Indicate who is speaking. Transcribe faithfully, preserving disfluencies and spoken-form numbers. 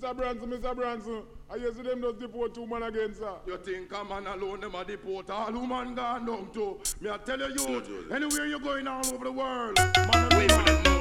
Speaker 1: Mister Branson, Mister Branson. I used to them just deport two man again, sir.
Speaker 2: You think a man alone, them a deport all woman gone down to. Me I tell you, youth, anywhere you're going all over the world, man,
Speaker 3: wait for them.